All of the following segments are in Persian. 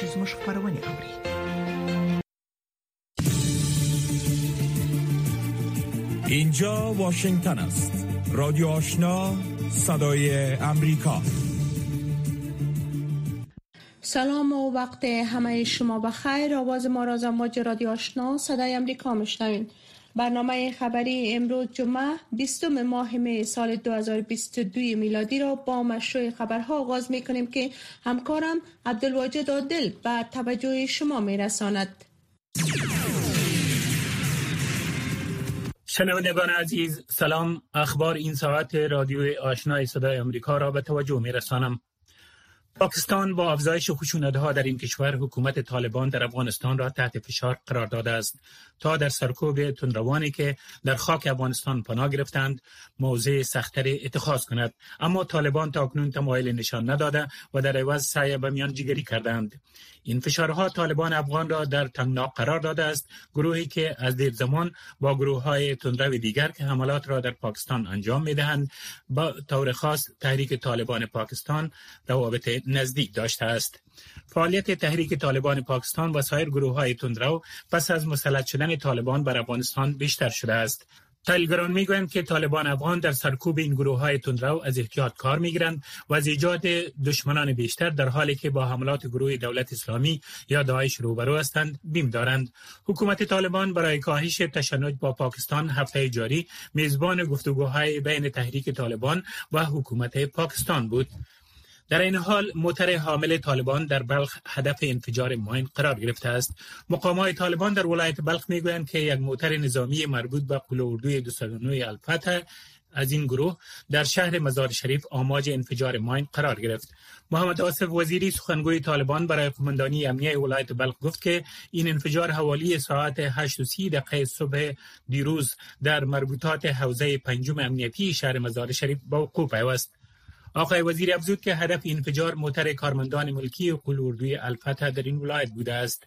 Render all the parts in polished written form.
چې زموږ خبرونه اوري. اینجا واشنگتن است. رادیو آشنا، صدای امریکا. سلام و وقت همه شما بخیر. آواز ما را از امواج رادیو آشنا صدای امریکا میشنوین. برنامه خبری امروز جمعه 20 ماه مه سال 2022 میلادی را با مشروع خبرها آغاز میکنیم که همکارم عبدالواجد عادل به توجه شما میرساند. شنوندگان عزیز، سلام. اخبار این ساعت رادیو آشنای صدای امریکا را به توجه میرسانم. پاکستان با افزایش خشونت‌ها در این کشور حکومت طالبان در افغانستان را تحت فشار قرار داده است تا در سرکوب تندروانی که در خاک افغانستان پناه گرفتند موضع سخت‌تری اتخاذ کند، اما طالبان تاکنون تمایل نشان نداده و در عوض سعی به میانجیگری کردند. این فشارها طالبان افغان را در تنگنا قرار داده است، گروهی که از دیر زمان با گروه‌های تندرو دیگر که حملات را در پاکستان انجام می‌دهند با طور خاص تحریک طالبان پاکستان روابط نزدیک داشته است. فعالیت تحریک طالبان پاکستان و سایر گروه‌های تندرو پس از مسلط شدن طالبان بر افغانستان بیشتر شده است. تحلیلگران میگویند که طالبان افغان در سرکوب این گروه‌های تندرو از احتیاط کار میگیرند و از ایجاد دشمنان بیشتر در حالی که با حملات گروه دولت اسلامی یا داعش روبرو هستند بیم دارند. حکومت طالبان برای کاهش تشنج با پاکستان هفته جاری میزبان گفتگوهای بین تحریک طالبان و حکومت پاکستان بود. در این حال موتر حامل طالبان در بلخ هدف انفجار ماین قرار گرفته است. مقامات طالبان در ولایت بلخ میگویند که یک موتر نظامی مربوط به قلعه‌اردوی 209 الفتح از این گروه در شهر مزار شریف آماج انفجار ماین قرار گرفت. محمد آصف وزیری سخنگوی طالبان برای قماندانی امنیه ولایت بلخ گفت که این انفجار حوالی ساعت 8:30 صبح دیروز در مربوطات حوزه پنجم امنیتی شهر مزار شریف به وقوع پیوست. آقای وزیری افزود که هدف انفجار موتر کارمندان ملکی قلعه‌اردوی الفتح در این ولایت بوده است.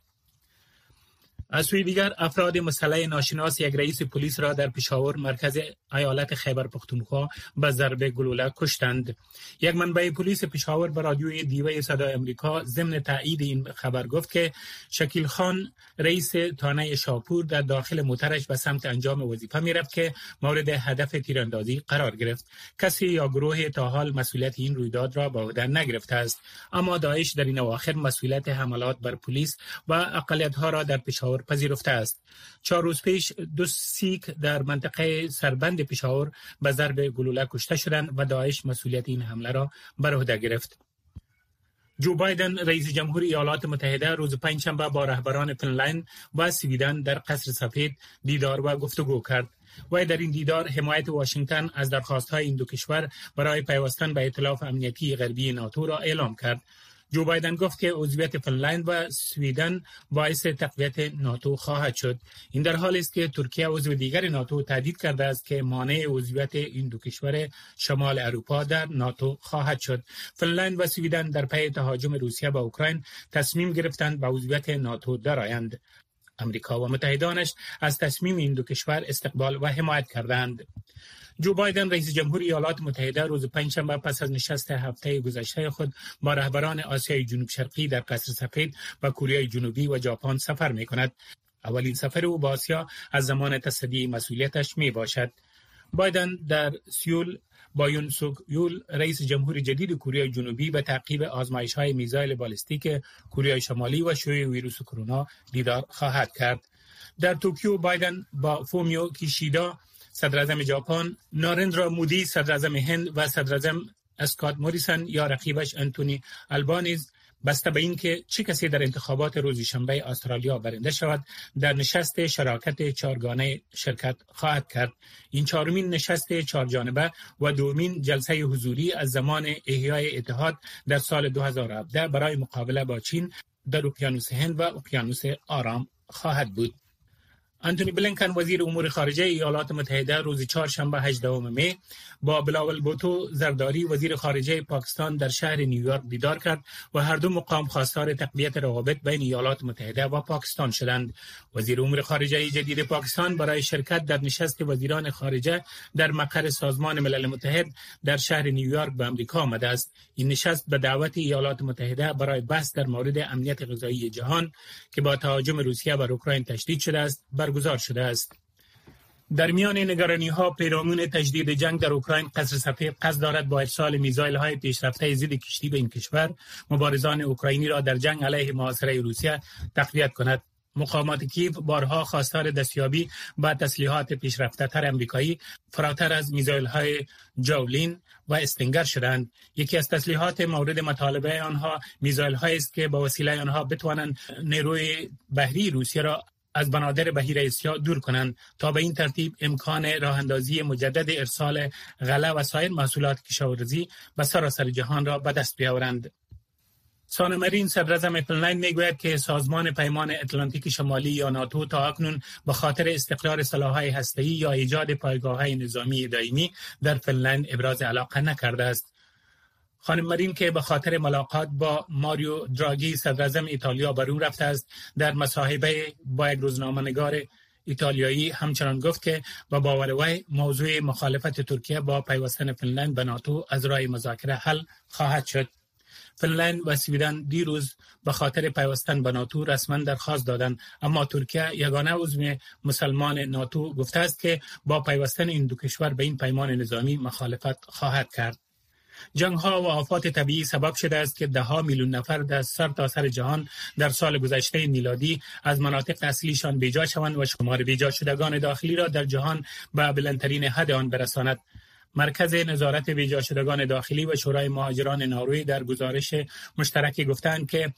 از سوی دیگر افراد مسلح ناشناس یک رئیس پلیس را در پشاور مرکز ایالت خیبر پختونخوا به ضرب گلوله کشتند. یک منبع پلیس پشاور به رادیوی دیوه صدای امریکا ضمن تایید این خبر گفت که شکیل خان رئیس تانه شاپور در داخل موترش به سمت انجام وظیفه می‌رفت که مورد هدف تیراندازی قرار گرفت. کسی یا گروه تا حال مسئولیت این رویداد را به عهده نگرفته است، اما داعش در این اواخر مسئولیت حملات بر پلیس و اقلیت‌ها را در پشاور پذیرفته است. 4 روز پیش 2 سیک در منطقه سربند پشاور به ضرب گلوله کشته شدند و داعش مسئولیت این حمله را بر عهده گرفت. جو بایدن رئیس جمهور ایالات متحده روز پنجشنبه با رهبران فنلند و سویدن در قصر سفید دیدار و گفتگو کرد و در این دیدار حمایت واشنگتن از درخواست‌های این دو کشور برای پیوستن به ائتلاف امنیتی غربی ناتو را اعلام کرد. جو بایدن گفت که عضویت فنلند و سویدن باعث تقویت ناتو خواهد شد. این در حالی است که ترکیه عضو دیگر ناتو تهدید کرده است که مانع عضویت این دو کشور شمال اروپا در ناتو خواهد شد. فنلند و سویدن در پی تهاجم روسیه به اوکراین تصمیم گرفتند به عضویت ناتو درآیند. امریکا و متحدانش از تصمیم این دو کشور استقبال و حمایت کردند. جو بایدن رئیس جمهور ایالات متحده روز پنجشنبه پس از نشست هفته گذشته خود با رهبران آسیای جنوب شرقی در قصر سفید و کره جنوبی و ژاپن سفر می‌کند. اولین سفر او به آسیا از زمان تصدی مسئولیتش میباشد. بایدن در سیول با یون سوک یول رئیس جمهور جدید کره جنوبی به تعقیب آزمایش‌های میزایل بالستیک کره شمالی و شیوع ویروس کرونا دیدار خواهد کرد. در توکیو بایدن با فومیو کیشیدا صدراعظم ژاپن، نارندرا مودی صدراعظم هند و صدراعظم اسکات موریسن یا رقیبش انتونی البانیز بسته به این که چه کسی در انتخابات روز شنبه استرالیا برنده شود در نشست شراکت چهارگانه شرکت خواهد کرد. این چهارمین نشست چهارجانبه و دومین جلسه حضوری از زمان احیای اتحاد در سال 2017 برای مقابله با چین در اقیانوس هند و اقیانوس آرام خواهد بود. آنتونی بلینکن وزیر امور خارجه ایالات متحده روز چهارشنبه 18 می با بلاول بوتو زرداری وزیر خارجه پاکستان در شهر نیویورک دیدار کرد و هر دو مقام خواستار تقویت روابط بین ایالات متحده و پاکستان شدند. وزیر امور خارجه جدید پاکستان برای شرکت در نشست وزیران خارجه در مقر سازمان ملل متحد در شهر نیویورک به آمریکا آمده است. این نشست به دعوت ایالات متحده برای بحث در مورد امنیت غذایی جهان که با تهاجم روسیه بر اوکراین تشدید شده است برگزار شده است. در میان نگرانی‌ها پیرامون تجدید جنگ در اوکراین، قصر سفید قصد دارد با ارسال میزایل‌های پیشرفته ضد کشتی به این کشور مبارزان اوکراینی را در جنگ علیه محاصره روسیه تقویت کند. مقامات کیف بارها خواستار دستیابی به تسلیحات پیشرفته‌تر آمریکایی فراتر از میزایل‌های جاولین و استینگر شدند. یکی از تسلیحات مورد مطالبه آنها میزایل‌هایی است که با وسیله آنها بتوانند نیروی بحری روسیه را از بنادر بحیره اسیا دور کنند تا به این ترتیب امکان راه اندازی مجدد ارسال غله و سایر محصولات کشاورزی به سراسر جهان را به دست بیاورند. سان مارین صدراعظم فنلند میگوید که سازمان پیمان اتلانتیک شمالی یا ناتو تا اکنون به خاطر استقرار سلاح‌های هسته‌ای یا ایجاد پایگاه‌های نظامی دائمی در فنلند ابراز علاقه نکرده است. خانم مارین که به خاطر ملاقات با ماریو دراگی صدراعظم ایتالیا به روم رفته است، در مصاحبه با یک روزنامه‌نگار ایتالیایی همچنان گفت که با باور وی موضوع مخالفت ترکیه با پیوستن فنلند به ناتو از راه مذاکره حل خواهد شد. فنلند و سویدن دیروز به خاطر پیوستن به ناتو رسما درخواست دادند، اما ترکیه یگانه عضو مسلمان ناتو گفته است که با پیوستن این دو کشور به این پیمان نظامی مخالفت خواهد کرد. جنگ‌ها و آفات طبیعی سبب شده است که ده‌ها میلیون نفر در سرتاسر جهان در سال گذشته میلادی از مناطق اصلیشان بیجا شوند و شمار بیجا شدگان داخلی را در جهان به بلندترین حد آن برساند. مرکز نظارت بیجا شدگان داخلی و شورای مهاجران نروژ در گزارش مشترکی گفتند که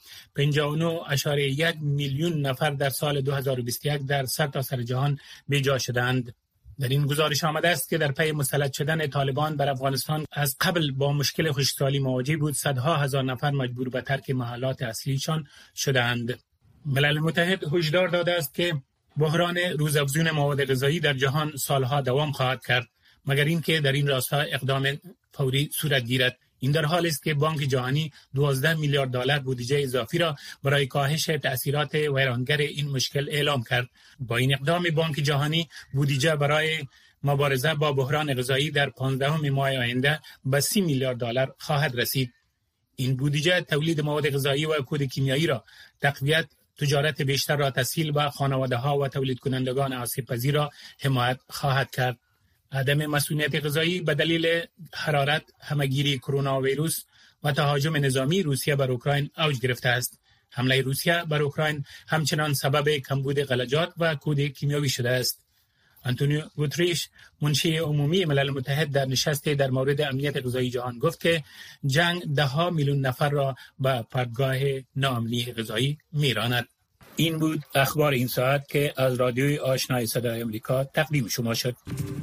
59.1 میلیون نفر در سال 2021 در سرتاسر جهان بیجا شدند. در این گزارش آمده است که در پی مسلط شدن طالبان بر افغانستان از قبل با مشکل خشکسالی مواجه بود، صدها هزار نفر مجبور به ترک محلات اصلیشان شدند. ملل متحد هشدار داده است که بحران روزافزون مواد غذایی در جهان سالها دوام خواهد کرد مگر اینکه در این راستا اقدام فوری صورت گیرد. این در حالی است که بانک جهانی 12 میلیارد دلار بودجه اضافی را برای کاهش تأثیرات ویرانگر این مشکل اعلام کرد. با این اقدام بانک جهانی بودجه برای مبارزه با بحران غذایی در 15 ماه آینده به 30 میلیارد دلار خواهد رسید. این بودجه تولید مواد غذایی و کود کیمیایی را تقویت، تجارت بیشتر را تسهیل و خانواده‌ها و تولید کنندگان آسیب‌پذیر را حمایت خواهد کرد. عدم مسئولیت غذایی به دلیل حرارت، همه‌گیری کرونا ویروس و تهاجم نظامی روسیه بر اوکراین اوج گرفته است. حمله روسیه بر اوکراین همچنان سبب کمبود غلجات و کود کیمیایی شده است. آنتونیو گوتریش، منشی عمومی ملل متحد، در نشستی در مورد امنیت غذایی جهان گفت که جنگ ده‌ها میلیون نفر را به پرتگاه ناامنی غذایی می‌راند. این بود اخبار این ساعت که از رادیوی آشنای صدای آمریکا تقدیم شما شد.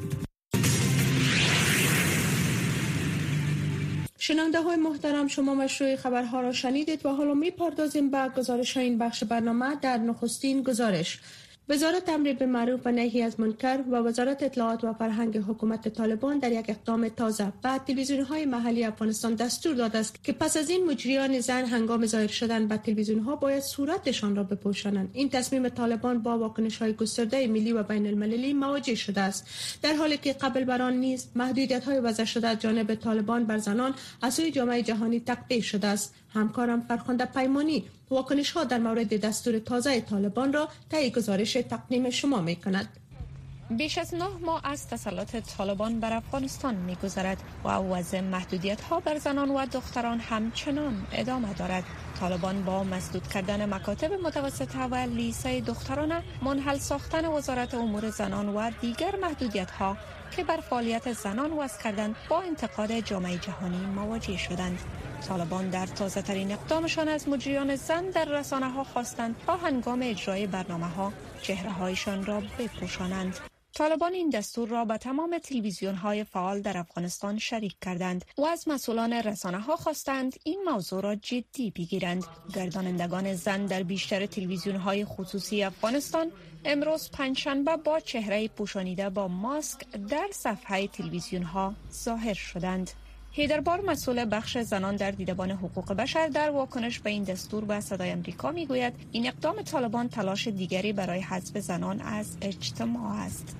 شنونده های محترم، شما مشروع خبرها را شنیدید و حالا می پردازیم به گزارش این بخش برنامه. در نخستین گزارش، وزارت امر بالمعروف و نهی از منکر و وزارت اطلاعات و فرهنگ حکومت طالبان در یک اقدام تازه به تلویزیون‌های محلی افغانستان دستور داده است که پس از این مجریان زن هنگام ظاهر شدن به تلویزیون‌ها باید صورتشان را بپوشانند. این تصمیم طالبان با واکنش‌های گسترده ملی و بین المللی مواجه شده است، در حالی که قبل بر آن نیز محدودیت‌های وضع شده از جانب طالبان بر زنان از سوی جامعه جهانی تقبیح شده است. همکارم فرخنده پیمانی واکنش‌ها در مورد دستور تازه طالبان را طی گزارش تقدیم شما می‌کند. بیش از 9 ماه از تسلط طالبان بر افغانستان می‌گذرد و وضع محدودیت‌ها بر زنان و دختران همچنان ادامه دارد. طالبان با مسدود کردن مکاتب متوسطه و لیسه دخترانه، منحل ساختن وزارت امور زنان و دیگر محدودیت‌ها که بر فعالیت زنان وضع کردند، با انتقاد جامعه جهانی مواجه شدند. طالبان در تازه ترین اقدامشان از مجریان زن در رسانه ها خواستند تا هنگام اجرای برنامه ها چهره هایشان را بپوشانند. طالبان این دستور را به تمام تلویزیون‌های فعال در افغانستان شریک کردند و از مسئولان رسانه‌ها خواستند این موضوع را جدی بگیرند. گردانندگان زن در بیشتر تلویزیون‌های خصوصی افغانستان امروز پنجشنبه با چهره پوشانیده با ماسک در صفحه تلویزیون‌ها ظاهر شدند. حیدربار مسئول بخش زنان در دیدبان حقوق بشر در واکنش به این دستور به صدای آمریکا میگوید این اقدام طالبان تلاش دیگری برای حذف زنان از اجتماع است.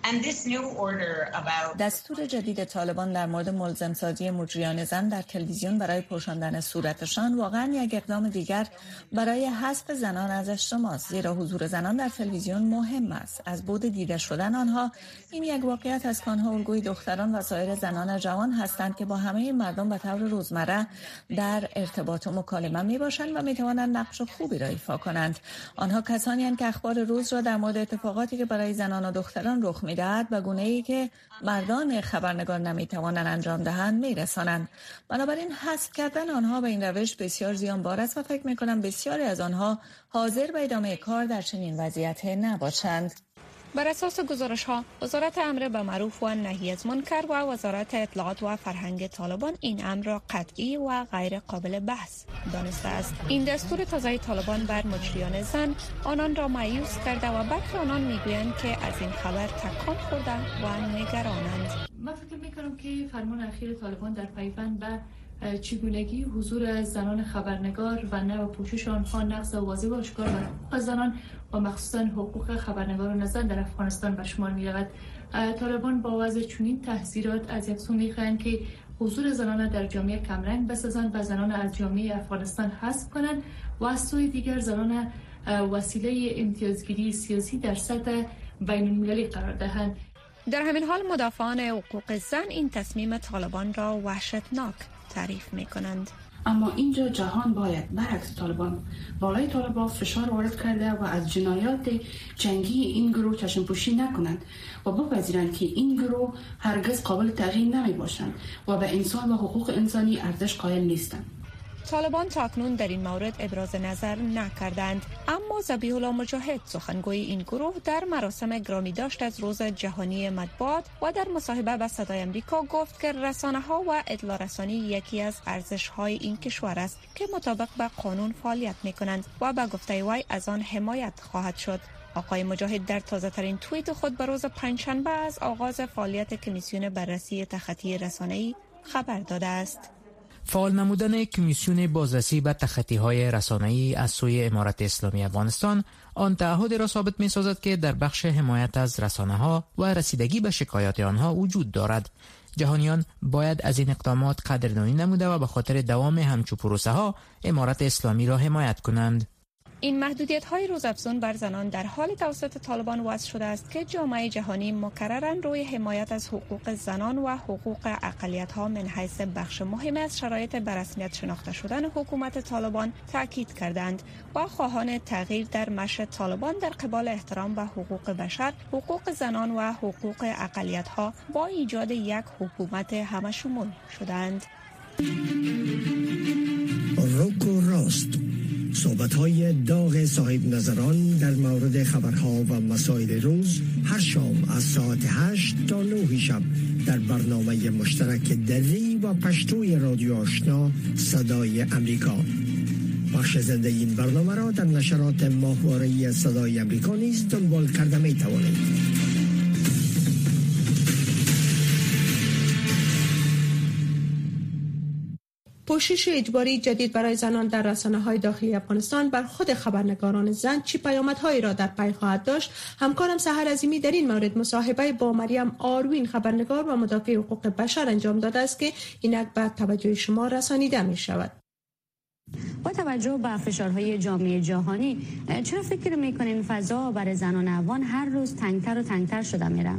دستور جدید طالبان در مورد ملزم‌سازی مجریان زن در تلویزیون برای پوشاندن صورتشان واقعا یک اقدام دیگر برای حذف زنان از اجتماع است، زیرا حضور زنان در تلویزیون مهم است. از بعد دیده شدن آنها، این یک واقعیت است که آنها الگوی دختران و سایر زنان جوان هستند که با همه مردم به طور روزمره در ارتباط و مکالمه میباشند و میتوانند نقش خوبی را ایفا کنند. آنها کسانی هستند که اخبار روز را در مورد اتفاقاتی که برای زنان و دختران رخ می‌دهد به گونه‌ای که مردان خبرنگار نمی‌توانند انجام دهند می‌رسانند. بنابراین حذف کردن آنها به این روش بسیار زیانبار است و فکر می‌کنم بسیاری از آنها حاضر به ادامه کار در چنین وضعیتی نباشند. بر اساس گزارش‌ها، وزارت امر به معروف و نهی از منکر و وزارت اطلاعات و فرهنگ طالبان این امر را قطعی و غیر قابل بحث دانسته است. این دستور تازه طالبان بر مجریان زن آنان را مایوس کرده و برخی آنان میگویند که از این خبر تکان خورده و نگرانند. من فکر می‌کنم که فرمان اخیر طالبان در پیوند به چگونگی حضور زنان خبرنگار و نوع پوشش آنها نقض واضح و آشکار بر حقوق زنان و مخصوصاً حقوق خبرنگاران زن در افغانستان به شمار می‌رود. طالبان با وضع چنین تحذیرات از یک سو می‌خواهند که حضور زنان در جامعه کمرنگ بسازند و زنان از جامعه افغانستان حذف کنند و از سوی دیگر زنان وسیله امتیازگیری سیاسی در سطح بین‌المللی قرار دهند. در همین حال مدافعان حقوق زن این تصمیم طالبان را وحشتناک تعریف می‌کنند. اما اینجا جهان باید برعکس طالبان بالای طالبان فشار وارد کرده و از جنایات جنگی این گروه چشم‌پوشی نکنند و بپذیرند که این گروه هرگز قابل تغییر نمی باشند و به انسان و حقوق انسانی ارزش قائل نیستند. طالبان تاکنون در این مورد ابراز نظر نکردند، اما ذبیح الله مجاهد سخنگوی این گروه در مراسم گرامی داشت از روز جهانی مطبوعات و در مصاحبه با صدای آمریکا گفت که رسانه‌ها و اطلاع رسانی یکی از ارزش‌های این کشور است که مطابق با قانون فعالیت می‌کنند و به گفته وی از آن حمایت خواهد شد. آقای مجاهد در تازه‌ترین توییت خود به روز پنجشنبه از آغاز فعالیت کمیسیون بررسی تخطی رسانه‌ای خبر داده است. فعال نمودن کمیسیون بازرسی به تخطی‌های رسانه‌ای از سوی امارت اسلامی افغانستان آن تعهدی را ثابت می‌سازد که در بخش حمایت از رسانه‌ها و رسیدگی به شکایات آنها وجود دارد. جهانیان باید از این اقدامات قدردانی نموده و به خاطر دوام همچو پروسه‌ها امارت اسلامی را حمایت کنند. این محدودیت‌های روزافزون بر زنان در حال توسط طالبان وضع شده است که جامعه جهانی مکرراً روی حمایت از حقوق زنان و حقوق اقلیت‌ها من حیث بخش مهم از شرایط به رسمیت شناخته شدن حکومت طالبان تاکید کردند و خواهان تغییر در مشی طالبان در قبال احترام به حقوق بشر، حقوق زنان و حقوق اقلیت‌ها با ایجاد یک حکومت همشمول شدند. روکو راست، صحبت‌های داغ صاحب نظران در مورد خبرها و مسائل روز هر شام از ساعت 8 تا 9 شب در برنامه مشترک دری و پشتوی رادیو آشنا صدای امریکا. بخش زنده این برنامه را در نشرات ماهواره‌ای صدای امریکا نیز دنبال کرده می توانید. پوشش اجباری جدید برای زنان در رسانه‌های داخلی افغانستان بر خود خبرنگاران زن چه پیامدهایی را در پی خواهد داشت؟ همکارم سحر عظیمی در این مورد مصاحبه با مریم آروین خبرنگار و مدافع حقوق بشر انجام داده است که اینک به توجه شما رسانیده می شود. با توجه به فشارهای جامعه جهانی چرا فکر می‌کنین فضا برای زنان افغان هر روز تنگتر و تنگتر شده میره؟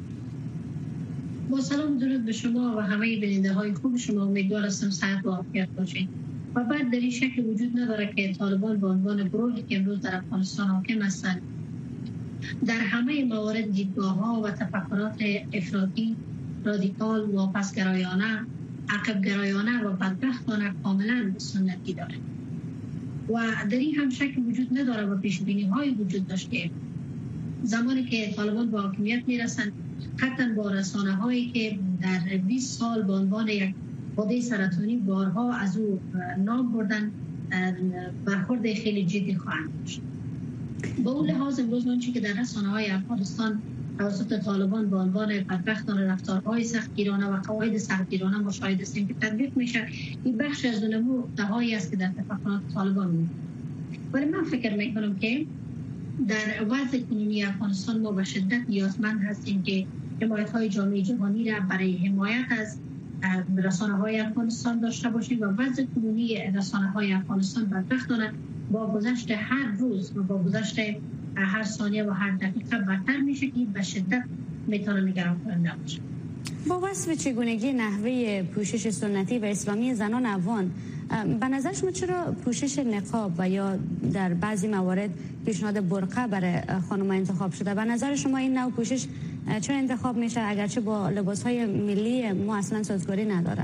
با سلام درود به شما و همه بیننده‌های خوب شما، امیدوار هستم صحت و عافیت باشید. و بعد در این شکل وجود نداره که طالبان به عنوان گروهی که امروز در افغانستان حاکم هستند در همه موارد دیدگاه‌ها و تفکرات افراطی، رادیکال، واپسگرایانه، عقبگرایانه و بدبختانه کاملا سنتی داره و در این هم شک وجود نداره و پیشبینی‌های وجود داشت که زمانی که طالبان با حاکمیت میرسند قطعا با رسانه هایی که در 20 سال به عنوان یک حوزه سرطانی بارها از او نام بردن برخورد خیلی جدی خواهند داشت. با اون لحاظ امروز آنچه که در رسانه های افغانستان توسط طالبان به عنوان بدبختانه رفتارهای سختگیرانه و قواعد سختگیرانه مشاهده هستیم که تطبیق میشه، این بخش از نمودهایی است که در تفکرات طالبان می‌بینیم. ولی من فکر میکنم که در وضع کنونی افغانستان ما به شدت نیازمند هستیم که حمایت‌های جامعه جهانی را برای حمایت از رسانه‌های افغانستان داشته باشیم و وضع کنونی رسانه‌های افغانستان بدبختانه با گذشت هر روز و با گذشت هر ثانیه و هر دقیقه بدتر میشه که به شدت میتونه نگران کننده باشه. با وصف چگونگی نحوه پوشش سنتی و اسلامی زنان افغان، به نظر شما چرا پوشش نقاب و یا در بعضی موارد پیشنهاد برقع برای خانم‌ها انتخاب شده؟ به نظر شما این نوع پوشش چرا انتخاب میشه اگرچه با لباس‌های ملی ما اصلا سازگاری نداره؟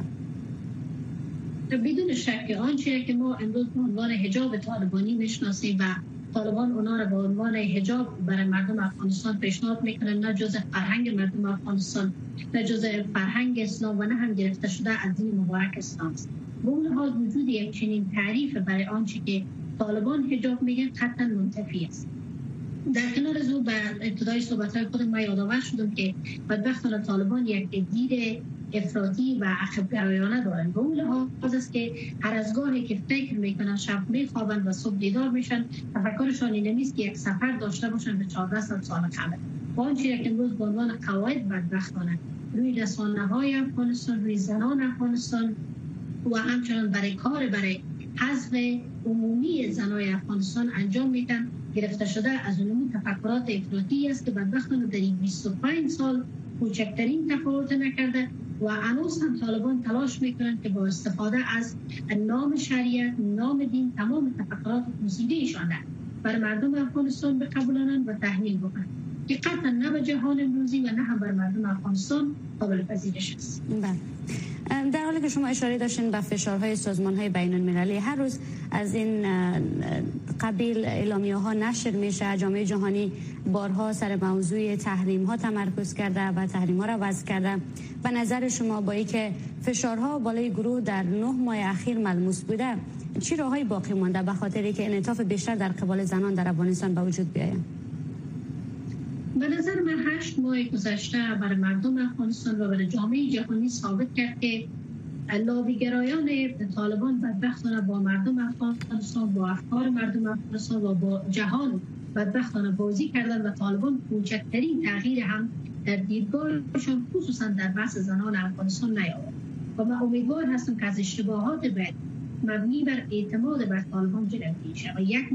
بدون شک آنچه که ما امروز به عنوان حجاب طالبانی میشناسیم و طالبان اونا را به عنوان حجاب برای مردم افغانستان پیشنهاد میکنن، نه جز فرهنگ مردم افغانستان، نه جز فرهنگ اسلام و نه هم گرفته شده از دین مبارک اسلام است. به اون لحاظ وجود یک چنین تعریف برای آنچه که طالبان حجاب میگن قطعا منتفی است. در کنار از او به ابتدای صحبت‌های خود ما یادآور شدم که بدبختانه طالبان یک دید افراطی و عقب‌گرایانه دارن. به اون لحاظ است که هر از گاهی که فکر میکنن شب میخوابن و صبح بیدار میشن، تفکرشان این نیست که یک سفر داشته باشن به 14 سال قبل. با آنچه که امروز به عنوان قواعد بدبختانه روی رسانه‌های افغانستان، روی زنان افغانستان و همچنان برای حذف عمومی زنای افغانستان انجام میدن، گرفته شده از اون تفکرات افراطی است که بدبختانه در این 25 سال کوچکترین تفاوت نکرده و هنوز هم طالبان تلاش میکنن که با استفاده از نام شریعت، نام دین، تمام تفکرات موسیقیشان بر مردم افغانستان بقبولانند و تحمیل بکنند که قطعا نه به جهان امروزی و نه هم بر مردم افغانستان قابل پذیرش است. در حالی که شما اشاره داشتین به فشارهای سازمان‌های بین‌المللی، هر روز از این قبیل اعلامیه‌ها نشر میشه. جامعه جهانی بارها سر موضوع تحریم‌ها تمرکز کرده و تحریم‌ها را وضع کرده. به نظر شما با اینکه فشارها بالای گروه در 9 ماه اخیر ملموس بوده، چی راههای باقی مانده به خاطری که انعطاف بیشتر در قبال زنان در افغانستان به وجود بیاید؟ به نظر من 8 ماه گذشته برای مردم افغانستان و برای جامعه جهانی ثابت کرد که لابیگرایان طالبان بدبختانه با مردم افغانستان، با افکار مردم افغانستان و با جهان بدبختانه بازی کردن و طالبان کوچکترین تغییر هم در دیدگاهشان خصوصا در بحث زنان افغانستان نیاورد. و من امیدوار هستم که از اشتباهات بعد مبنی بر اعتماد بر طالبان جلوگیری شود. یک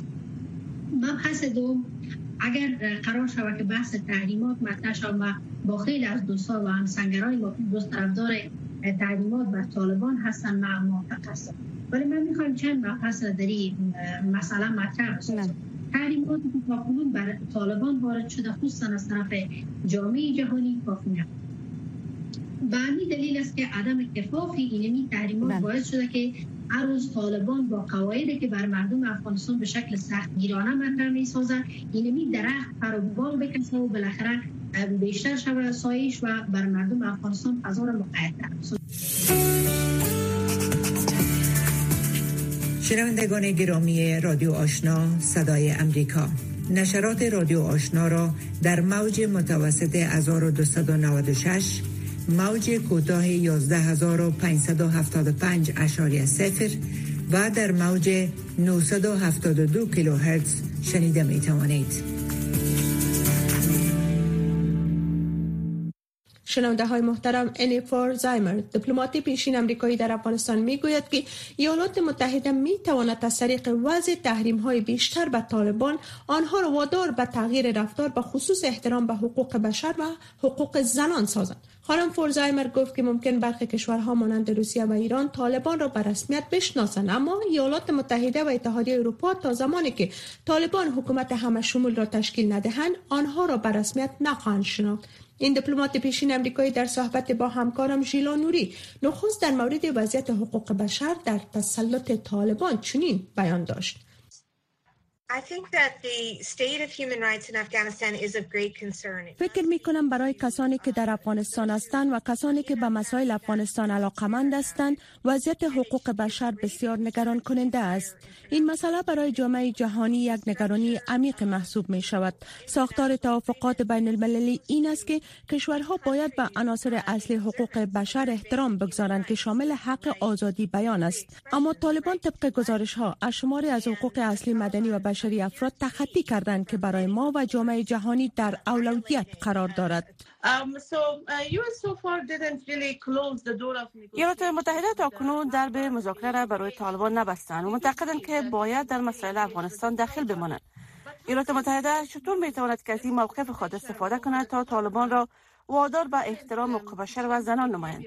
مبحث دوم، اگر قرار شود که بحث تحریمات مطرح شود و با خیلی از دوستان و همسنگرای ما دوست طرفدار تحریمات بر طالبان هستن، من موافق هستم، ولی من میخوایم چند مبحث در این مسئله مطرح بسازم. تحریمات که تاکنون بر طالبان وارد شده خصوصا از طرف جامعه جهانی کافی نبود. به همین دلیل است که عدم کفاف اینمی تحریمات باعث شده که هر روز طالبان با قواعدی که بر مردم افغانستان به شکل سختگیرانه مطرح می‌سازند، اینمی درخت پر و بال بکشه و بالاخره بیشتر شود سایش و بر مردم افغانستان فضا را مقیدتر. شنوندگان گرامی رادیو آشنا صدای امریکا، نشرات رادیو آشنا را در موج متوسط 1296، موج کوتاه 11575.0 و در موج 972 کیلوهرتز شنیده می توانید. شنونده های محترم، انیفور زایمر، دیپلمات پیشین امریکایی در افغانستان میگوید که ایالات متحده می تواند از طریق وضع تحریم های بیشتر به طالبان آنها را وادار به تغییر رفتار به خصوص احترام به حقوق بشر و حقوق زنان سازند. خانم فورزایمر گفت که ممکن برخی کشورها مانند روسیه و ایران طالبان را به رسمیت بشناسند، اما ایالات متحده و اتحادیه اروپا تا زمانی که طالبان حکومت همه شمول را تشکیل ندهند آنها را به رسمیت نخواهند شناخت. این دیپلمات پیشین امریکایی در صحبت با همکارم ژیلا نوری نخست در مورد وضعیت حقوق بشر در تسلط طالبان چنین بیان داشت: فکر می کنم برای کسانی که در افغانستان هستند و کسانی که به مسائل افغانستان علاقمند هستند وضعیت حقوق بشر بسیار نگران کننده است. این مسئله برای جامعه جهانی یک نگرانی عمیق محسوب می شود. ساختار توافقات بین المللی این است که کشورها باید به عناصر اصلی حقوق بشر احترام بگذارند که شامل حق آزادی بیان است. اما طالبان طبق گزارش ها از شماری از حقوق اصلی مدنی و بشری افراد تخطی کردند که برای ما و جامعه جهانی در اولویت قرار دارد. ایالات متحده تاکنون درب مذاکره را برای طالبان نبستند و معتقدند که باید در مسائل افغانستان داخل بمانند. ایالات متحده چطور میتواند که از این موقف خود استفاده کند تا طالبان را وادار به احترام حقوق بشر و زنان نمایند؟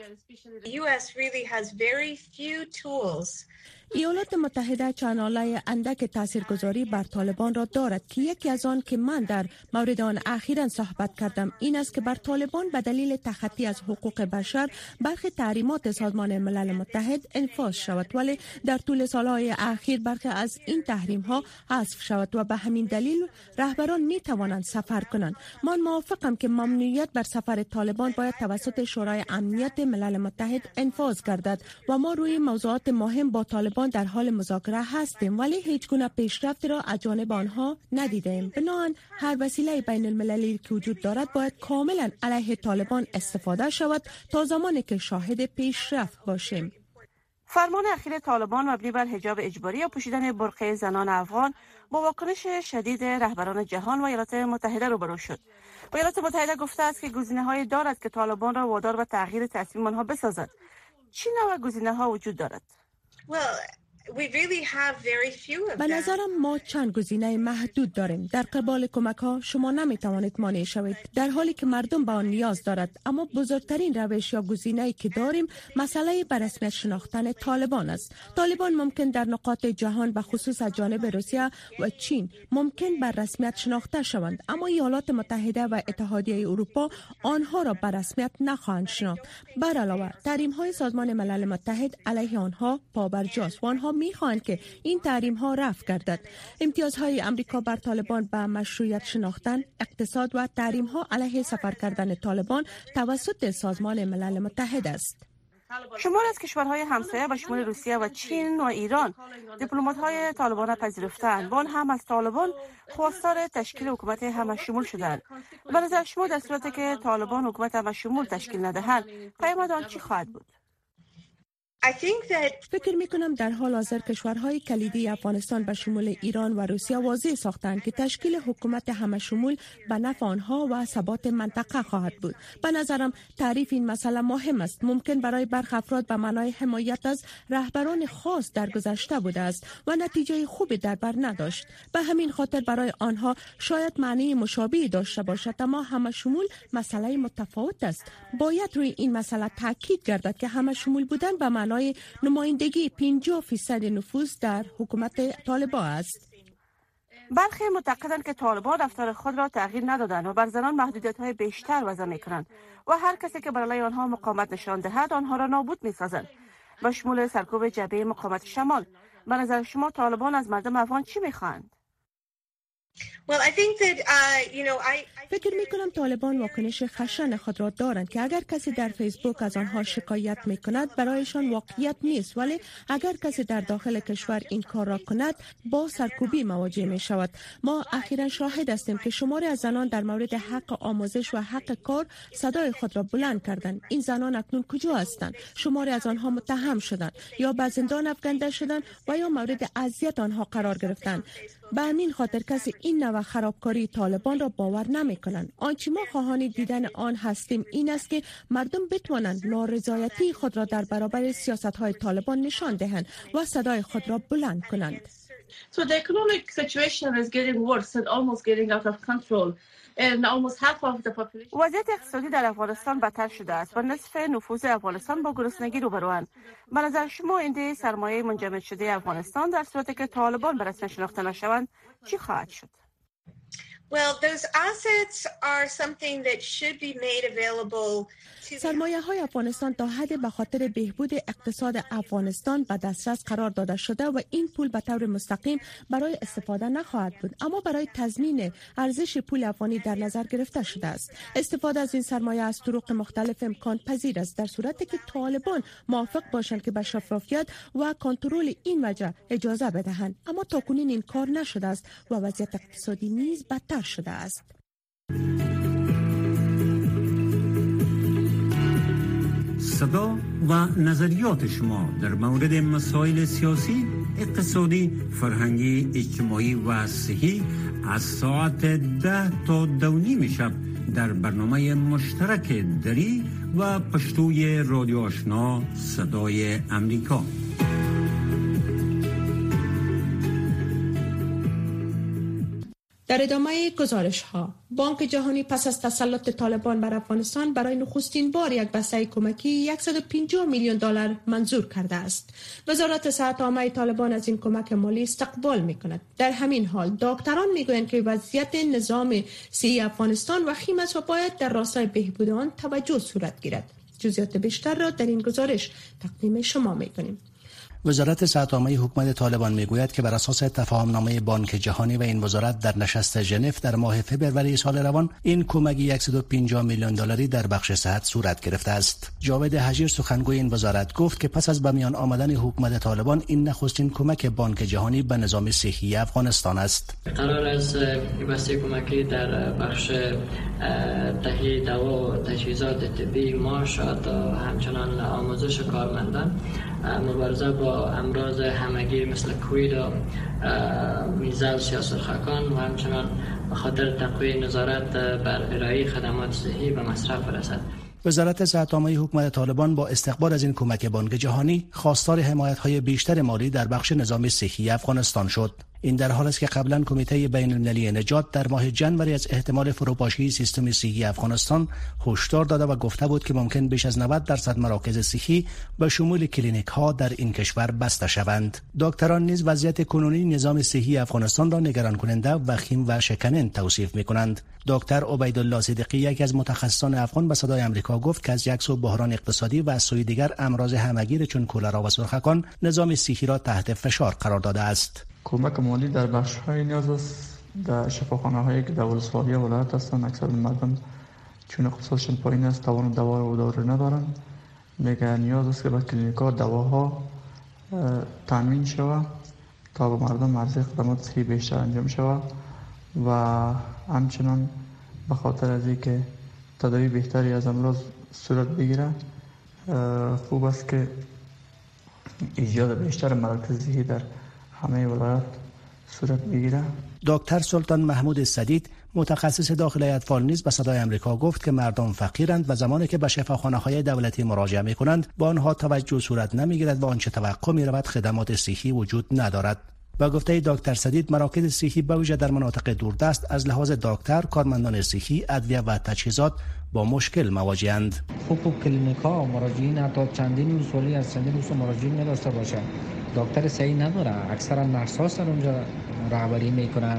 ایالات متحده چنان‌آله اندک تاثیرگذاری بر طالبان را دارد که یکی از آن که من در مورد آن اخیراً صحبت کردم این است که بر طالبان به دلیل تخطی از حقوق بشر برخی تحریمات سازمان ملل متحد انفاذ شود، ولی در طول سالهای اخیر برخی از این تحریم‌ها حذف شود و به همین دلیل رهبران می توانند سفر کنند. من موافقم که ممنوعیت بر سفر طالبان باید توسط شورای امنیت ملل متحد انفاذ گردد و ما روی موضوعات مهم با طالبان در حال مذاکره هستیم، ولی هیچ گونه پیشرفتی را از جانب آنها ندیدیم. بنابراین هر وسیله بین المللی که وجود دارد باید کاملا علیه طالبان استفاده شود تا زمانی که شاهد پیشرفت باشیم. فرمان اخیر طالبان مبنی بر حجاب اجباری یا پوشیدن برقع زنان افغان با واکنش شدید رهبران جهان و ایالات متحده روبرو شد. ایالات متحده گفته است که گزینه‌هایی دارد که طالبان را وادار به تغییر تصمیم آنها بسازد. چه نوع گزینه‌ها وجود دارد؟ به نظرم ما چند گزینه محدود داریم. در قبال کمک ها شما نمی توانید مانع شوید در حالی که مردم به آن نیاز دارد، اما بزرگترین روش یا گزینه‌ای که داریم مسئله به رسمیت شناختن طالبان است. طالبان ممکن در نقاط جهان به خصوص از جانب روسیه و چین ممکن بر رسمیت شناخته شوند، اما ایالات متحده و اتحادیه اروپا آنها را به رسمیت نخواهند شناخت. بر علاوه تحریم های سازمان ملل متحد علیه آنها پابرجاست و آنها می‌خواهند که این تحریم ها رفع گردد. امتیازهای امریکا بر طالبان به مشروعیت شناختن، اقتصاد و تحریم ها علیه سفر کردن طالبان توسط سازمان ملل متحد است. شماری از کشورهای همسایه به شمول روسیه و چین و ایران دیپلمات‌های طالبان را پذیرفتند و آن هم از طالبان خواستار تشکیل حکومت همشمول شدند. به نظر شما در صورتی که طالبان حکومت همشمول تشکیل ندهند پیامد آن چی خواهد بود؟ فکر می کنم در حال حاضر کشورهای کلیدی افغانستان به شمول ایران و روسیه واضح ساختند که تشکیل حکومت همشمول به نفع آنها و ثبات منطقه خواهد بود. به نظرم تعریف این مسئله مهم است. ممکن برای برخی افراد به معنای حمایت از رهبران خاص در گذشته بوده است و نتیجه خوبی در بر نداشت. به همین خاطر برای آنها شاید معنی مشابهی داشته باشد، اما همشمول مسئله متفاوت است. باید روی این مسئله تاکید گردد که همشمول بودن به معنای نمایندگی 50% نفوذ در حکومت طالبان است. برخی معتقدند که طالبان رفتار خود را تغییر ندادند و بر زنان محدودیت‌های بیشتر وضع می‌کنند و هر کسی که برای آنها مقاومت نشان دهد آنها را نابود می‌سازند، به شمول سرکوب جبهه مقاومت شمال. به نظر شما طالبان از مردم افغان چی می‌خواهند؟ فکر می کنم طالبان واکنش خشن خود را دارند که اگر کسی در فیسبوک از آنها شکایت می کند برایشان واقعیت نیست، ولی اگر کسی در داخل کشور این کار را کند با سرکوبی مواجه می شود. ما اخیراً شاهد هستیم که شماری از زنان در مورد حق آموزش و حق کار صدای خود را بلند کردند. این زنان اکنون کجا هستند؟ شماری از آنها متهم شدند یا به زندان افکنده شدند و یا مورد اذیت آنها قرار گرفتند. به همین خاطر کسی این نوع خرابکاری طالبان را باور نمی کنند. آنچه ما خواهان دیدن آن هستیم این است که مردم بتوانند نارضایتی خود را در برابر سیاست‌های طالبان نشان دهند و صدای خود را بلند کنند. So the economic situation is getting worse and almost getting out of control. وضعیت اقتصادی در افغانستان بدتر شده است و نصف نفوذ افغانستان با گرسنگی روبروند. به نظر شما ایده سرمایه منجمد شده افغانستان در صورتی که طالبان به رسمیت شناخته نشوند چی خواهد شد؟ Well, those assets are something that should be made available. سرمایه های افغانستان تا حد به خاطر بهبود اقتصاد افغانستان به دسترس قرار داده شده و این پول به طور مستقیم برای استفاده نخواهد بود، اما برای تضمین ارزش پول افغانی در نظر گرفته شده است. استفاده از این سرمایه از طرق مختلف امکان پذیر است در صورتی که طالبان موافق باشند که به شفافیت و کنترل این وجه اجازه بدهند، اما تاکنون این کار نشده است و وضعیت اقتصادی نیز بدتر شده است. صدا و نظریات شما در مورد مسائل سیاسی، اقتصادی، فرهنگی، اجتماعی و صحی از ساعت 10 تا 2:30 شب در برنامه مشترک دری و پشتوی رادیو آشنا صدای امریکا. در ادامه گزارش ها، بانک جهانی پس از تسلط طالبان بر افغانستان برای نخستین بار یک بسته کمکی $150 میلیون منظور کرده است. وزارت صحت عامه طالبان از این کمک مالی استقبال می‌کند. در همین حال دکتران میگویند که وضعیت نظام صحی افغانستان وخیم است و باید در راستای بهبود آن توجه صورت گیرد. جزئیات بیشتر را در این گزارش تقدیم شما می‌کنیم. وزارت صحت عامه حکومت طالبان میگوید که بر اساس تفاهمنامه بانک جهانی و این وزارت در نشست ژنو در ماه فوریه سال روان این کمک $150 میلیون در بخش صحت صورت گرفته است. جاوید حجیر سخنگوی این وزارت گفت که پس از به میان آمدن حکومت طالبان این نخستین کمک بانک جهانی به نظام صحی افغانستان است. قرار است بسته کمکی در بخش تهیه دوا و تجهیزات طبی، معاشات و همچنان آموزش کارمندان، مبارزه با امراض همگیر مثل کووید و میزلز یا سرخکان و همچنان به خاطر تقویت نظارت بر ارائه خدمات صحی و مصرف رسد. وزارت صحت عامه حکومت طالبان با استقبال از این کمک بانک جهانی خواستار حمایت‌های بیشتر مالی در بخش نظام صحی افغانستان شد. این در حالی است که قبلا کمیته بین‌المللی نجات در ماه ژانویه از احتمال فروپاشی سیستم صحی افغانستان هشدار داده و گفته بود که ممکن بیش از 90% مراکز صحی به شمول کلینیک‌ها در این کشور بسته شوند. دکتران نیز وضعیت کنونی نظام صحی افغانستان را نگران کننده، وخیم و شکننده توصیف می‌کنند. دکتر عبیدالله صدیقی، یکی از متخصصان افغان، به صدای آمریکا گفت که از یک سو بحران اقتصادی و از سوی دیگر امراض همگیر چون کولرا و سرخکان نظام صحی را تحت فشار قرار داده است. کمک مالی در بخش‌های نیاز است. در شفاخانه‌هایی که در ولسوالی ولایت هستند اکثر مردم چون اقتصادشون پایین است، توان دوا و دارو ندارند. میگه نیاز است که به کلینیک‌ها دواها تامین شود تا به مردم عرضه خدمات صحی بیشتر انجام شود و همچنان به خاطر از اینکه تداوی بهتری از امراض صورت بگیره خوب است که ایجاد بیشتر مراکز صحی در همه ولایات صورت بگیره. دکتر سلطان محمود سدید، متخصص داخلی اطفال، نیز به صدای آمریکا گفت که مردم فقیرند و زمانی که به شفاخانه‌های دولتی مراجعه می‌کنند با آنها توجه صورت نمی‌گیرد و آنچه توقع می‌رود خدمات صحی وجود ندارد. با گفته دکتر سدید، مراکز صحی به ویژه در مناطق دوردست از لحاظ دکتر، کارمندان صحی، ادویه و تجهیزات با مشکل مواجه‌اند. خوب کلینیک‌ها مراجعین حتی چندین روزولی از چندین روز مراجعین نداشته باشند. دکتر صحی نداره، اکثرا نرس‌ها اونجا رهبری میکنن،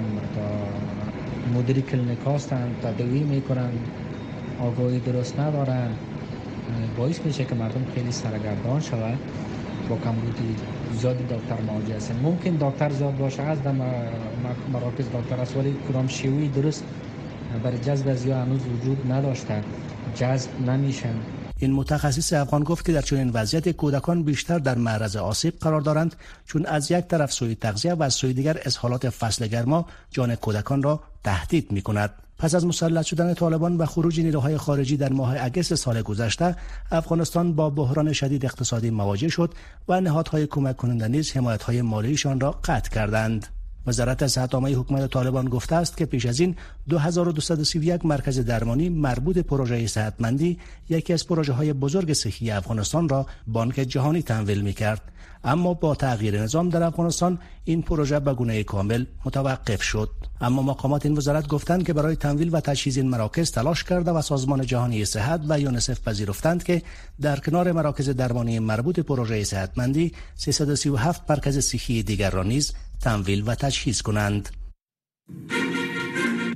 تا مدیر کلینیک هستن، تداوی میکنن، آگاهی درست ندارن، باعث میشه که مردم خیلی سرگردان شود. با کمبودی زیاد دکتر مواجه هستن. ممکن دکتر زیاد باشه از در مراکز دکتر است، ولی کدام شیوهی درست برای جذب از یا هنوز وجود نداشته، جذب نمیشن. این متخصص افغان گفت که در چنین وضعیت کودکان بیشتر در معرض آسیب قرار دارند، چون از یک طرف سوء تغذیه و از سوی دیگر اسهالات فصل گرما جان کودکان را تهدید می‌کند. پس از مسلط شدن طالبان و خروج نیروهای خارجی در ماه اگست سال گذشته، افغانستان با بحران شدید اقتصادی مواجه شد و نهادهای کمک کننده نیز حمایت‌های مالیشان را قطع کردند. وزارت صحت عامه حکومت طالبان گفته است که پیش از این 2231 مرکز درمانی مربوط پروژه صحتمندی، یکی از پروژه‌های بزرگ صحی افغانستان را بانک جهانی تمویل می‌کرد، اما با تغییر نظام در افغانستان این پروژه به گونه کامل متوقف شد. اما مقامات این وزارت گفتند که برای تمویل و تجهیز این مراکز تلاش کرده و سازمان جهانی صحت و یونیسف پذیرفتند که در کنار مراکز درمانی مربوط پروژه صحتمندی 337 مرکز صحی دیگر را نیز تمویل و تجهیز کنند.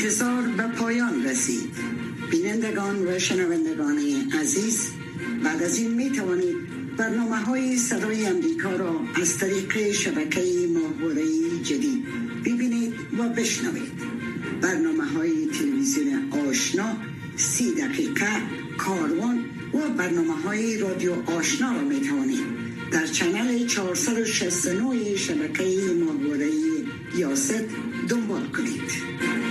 انتظار به پایان رسید. بینندگان و شنوندگان عزیز، بعد از این می توانید برنامه‌های صدای امریکا را از طریق شبکه ماهواره‌ای جدید ببینید و بشنوید. برنامه‌های تلویزیون آشنا، 30 دقیقه، کاروان و برنامه‌های رادیو آشنا را می توانید در چنل 469 شبکه ماهواره‌ای یاست دنبال کنید.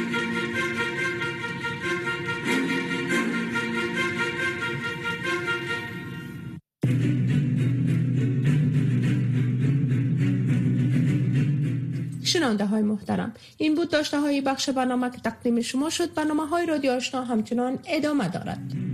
شنونده های محترم، این بود داشته های بخش برنامه که تقدیم شما شد. برنامه های رادیو آشنا همچنان ادامه دارد.